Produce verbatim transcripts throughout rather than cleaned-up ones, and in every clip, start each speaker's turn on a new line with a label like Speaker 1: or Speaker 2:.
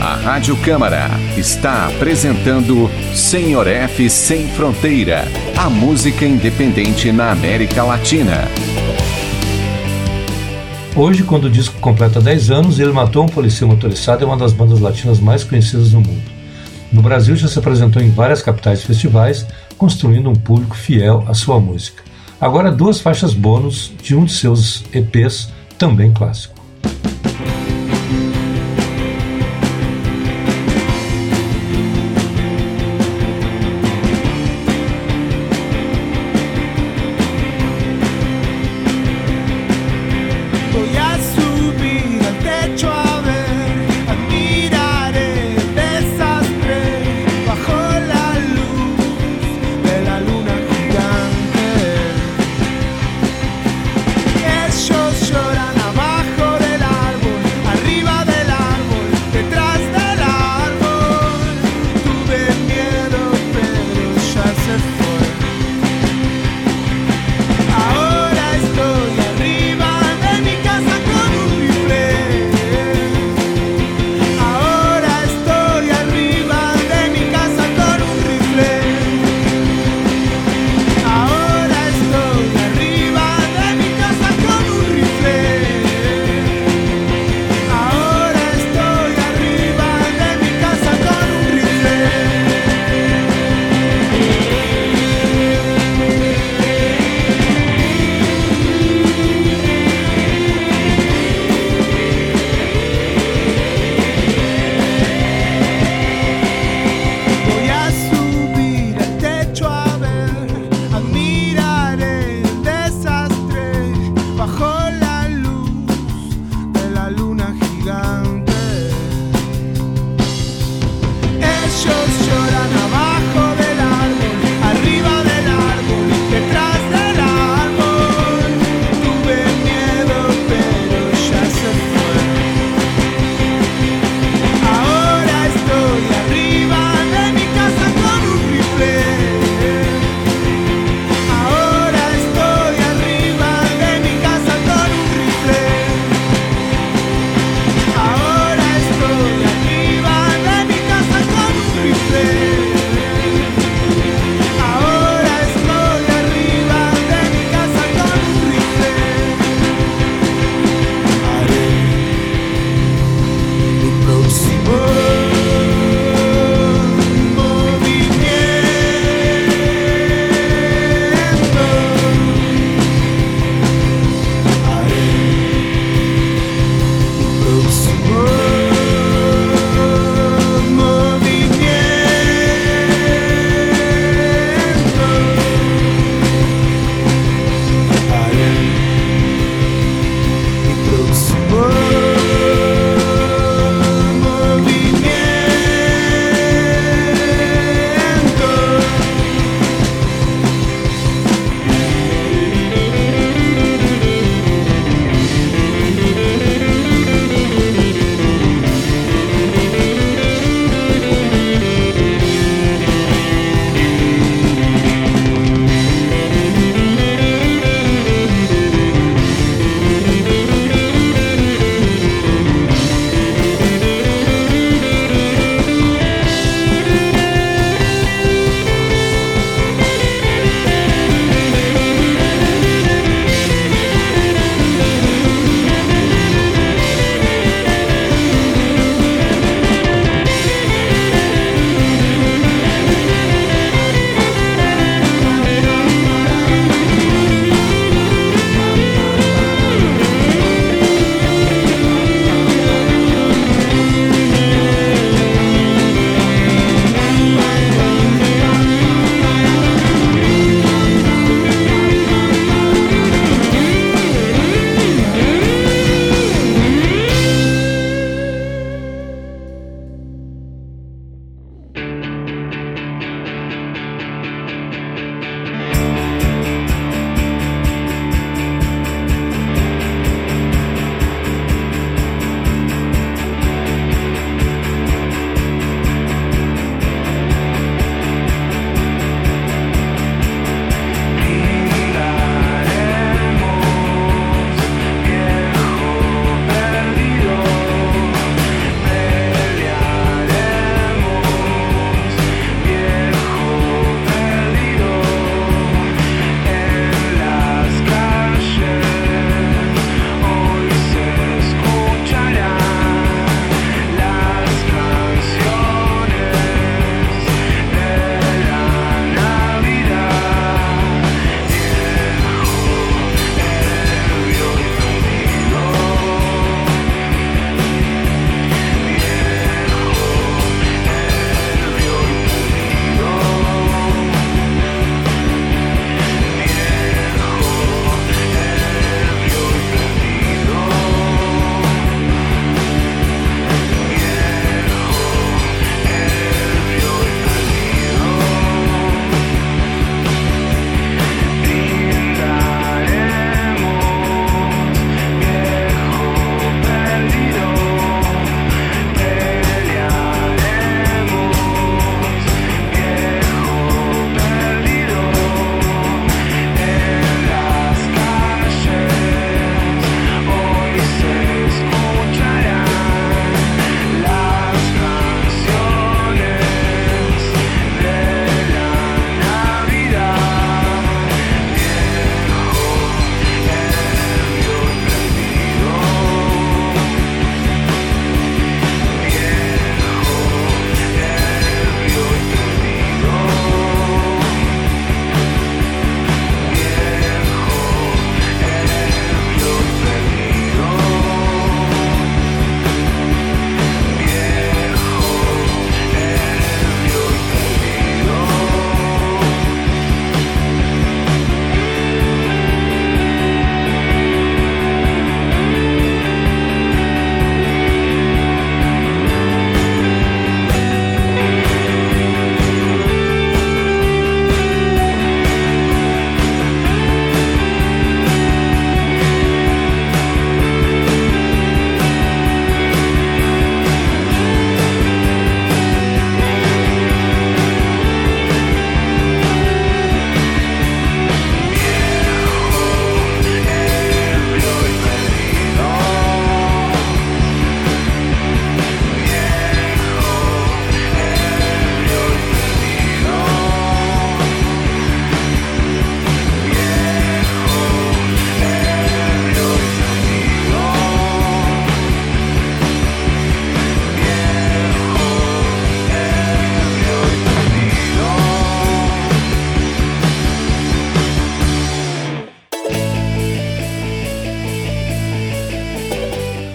Speaker 1: A Rádio Câmara está apresentando Senhor F Sem Fronteira, a música independente na América Latina.
Speaker 2: Hoje, quando o disco completa dez anos, Ele Matou um Policial Motorizado é uma das bandas latinas mais conhecidas no mundo. No Brasil já se apresentou em várias capitais e festivais, construindo um público fiel à sua música. Agora duas faixas bônus de um de seus E Pês, também clássico.
Speaker 3: Ellos lloran abajo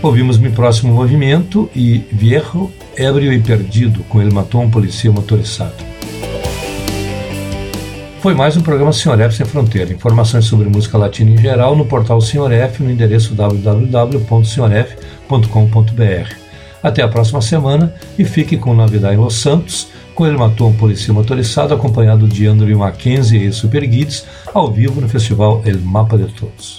Speaker 2: Ouvimos Mi Próximo Movimento e Viejo, Ébrio e Perdido, com Ele Matou um Policia Motorizado. Foi mais um programa Senhor F Sem Fronteira. Informações sobre música latina em geral no portal Senhor F no endereço w w w ponto senhor f ponto com ponto b r. Até a próxima semana e fique com Navidad em Los Santos, com Ele Matou um Policia Motorizado, acompanhado de Andrew Mackenzie e Super Guides, ao vivo no festival El Mapa de Todos.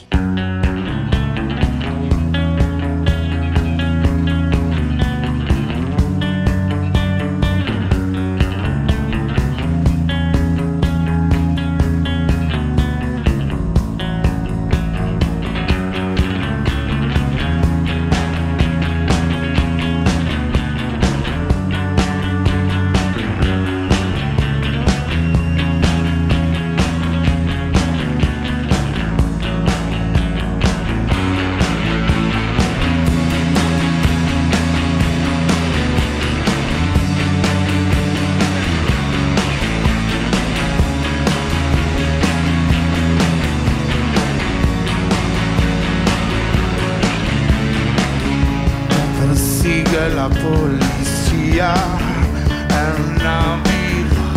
Speaker 3: La policía en Navidad,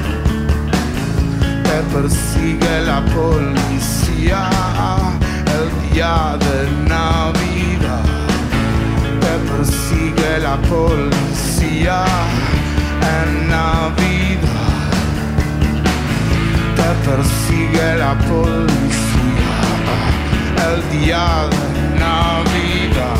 Speaker 3: te persigue la policía el día de Navidad, te persigue la policía en Navidad, te persigue la policía el día de Navidad.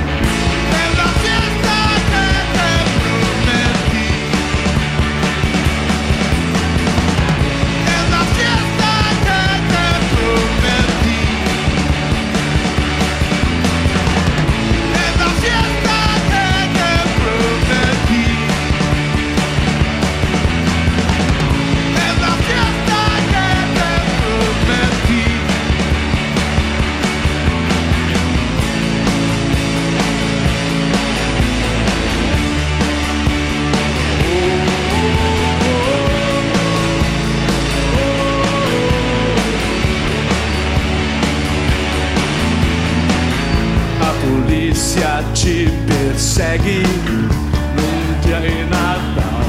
Speaker 3: Te persegue num dia de Natal.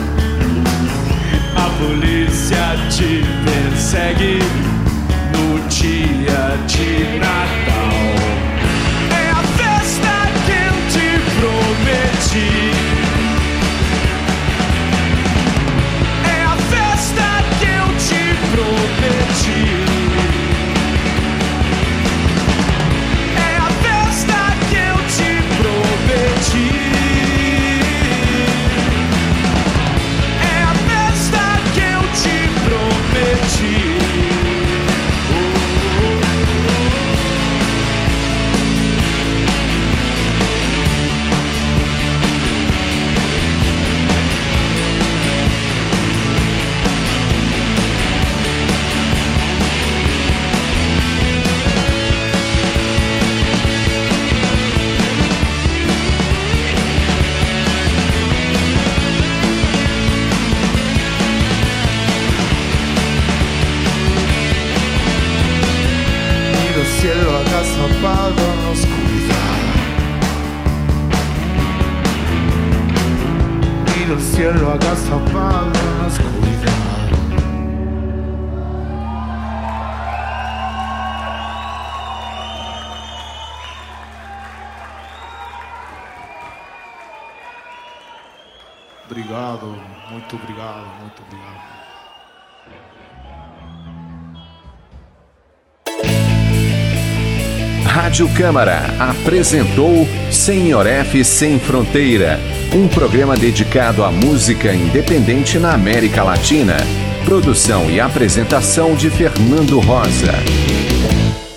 Speaker 3: A polícia te persegue no dia de Natal. É a festa que eu te prometi. É a festa que eu te prometi. É a festa que eu te prometi. Cielo agazapado nos cuida, y el cielo agazapado nos cuida. Obrigado, muito obrigado, muito obrigado.
Speaker 1: Rádio Câmara apresentou Senhor F Sem Fronteira, um programa dedicado à música independente na América Latina. Produção e apresentação de Fernando Rosa.